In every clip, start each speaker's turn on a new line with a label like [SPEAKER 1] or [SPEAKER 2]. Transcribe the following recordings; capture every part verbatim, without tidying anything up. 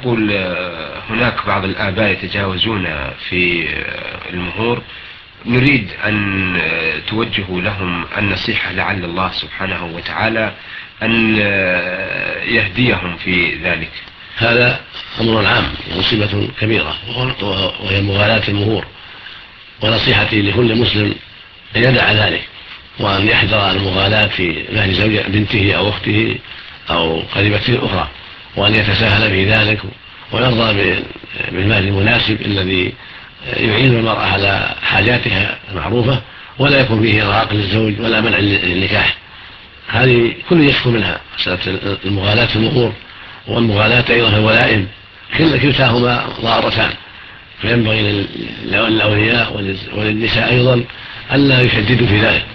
[SPEAKER 1] يقول هناك بعض الآباء يتجاوزون في المهور، نريد أن توجهوا لهم النصيحة لعل الله سبحانه وتعالى أن يهديهم في ذلك.
[SPEAKER 2] هذا أمر عام ومصيبة كبيرة وهي مغالاة المهور، ونصيحتي لكل مسلم أن يدع ذلك وأن يحذر المغالاة في مهر زوج بنته أو أخته أو قريبته الأخرى، وأن يتساهل في ذلك ويرضى بالمال المناسب الذي يعين المرأة على حاجاتها المعروفة، ولا يكون فيه إرهاق للزوج ولا منع للنكاح. هذه كل يشكو منها، مسألة المغالاة في المهور والمغالاة أيضا في الولائم، كلتاهما ضارتان، فينبغي للأولياء وللنساء أيضا ألا يشددوا في ذلك،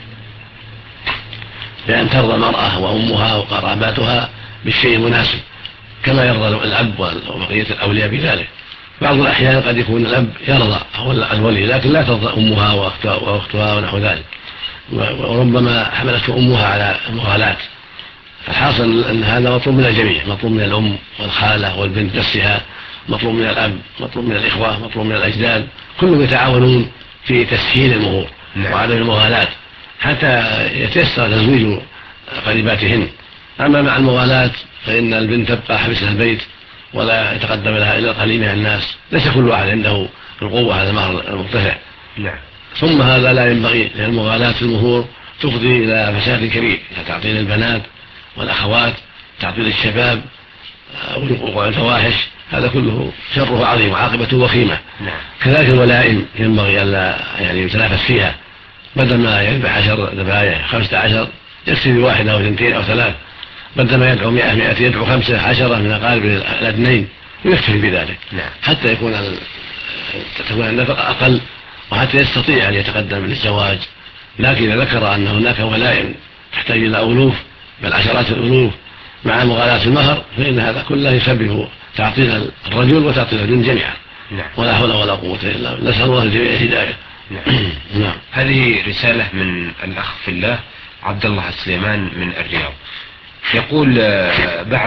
[SPEAKER 2] بأن ترضى المرأة وأمها وقراباتها بالشيء المناسب كما يرضى الأب وبقية الأولياء بذلك. بعض الأحيان قد يكون الأب يرضى أو الولي لكن لا ترضى أمها وأختها ونحو ذلك، وربما حملته أمها على المغالاة. فالحاصل أن هذا مطلوب من الجميع، مطلوب من الأم والخالة والبنت نفسها، مطلوب من الأب، مطلوب من الإخوة، مطلوب من الأجداد، كلهم يتعاونون في تسهيل المهور وعدم المغالاة حتى يتيسر تزويج قريباتهن. أما مع المغالاة فإن البنت تبقى حبسها البيت ولا يتقدم لها إلا القليل من الناس، ليس كل واحد عنده القوة على المهر المرتفع.
[SPEAKER 1] نعم.
[SPEAKER 2] ثم هذا لا ينبغي، لأن المغالاة في المهور تفضي إلى فساد كبير، تعطيل البنات والأخوات، تعطيل الشباب، وقوع الفواحش، هذا كله شره عظيم وعاقبته وخيمة.
[SPEAKER 1] نعم.
[SPEAKER 2] كذلك الولائم ينبغي ألا يعني يتنافس فيها، بدل ما يذبح عشر ذبائح خمسة عشر يكفي بواحد أو اثنتين أو ثلاث، بدل ما يدعو مئة مئة يدعو خمسة عشرة من أقارب الاثنين ويكتفي بذلك.
[SPEAKER 1] نعم.
[SPEAKER 2] حتى يكون تكون النفقة أقل وحتى يستطيع أن يتقدم للزواج. لكن إذا ذكر أن هناك ولائم تحتاج إلى ألوف بل عشرات الألوف مع مغالاة المهر فإن هذا كله يسبب تعطيل الرجل وتعطيل الدين جميعا.
[SPEAKER 1] نعم.
[SPEAKER 2] ولا حول ولا قوة إلا بالله، نسأل الله الجميع الهداية.
[SPEAKER 1] نعم. نعم. هذه رسالة من الأخ في الله عبد الله السليمان من الرياض، يقول بعد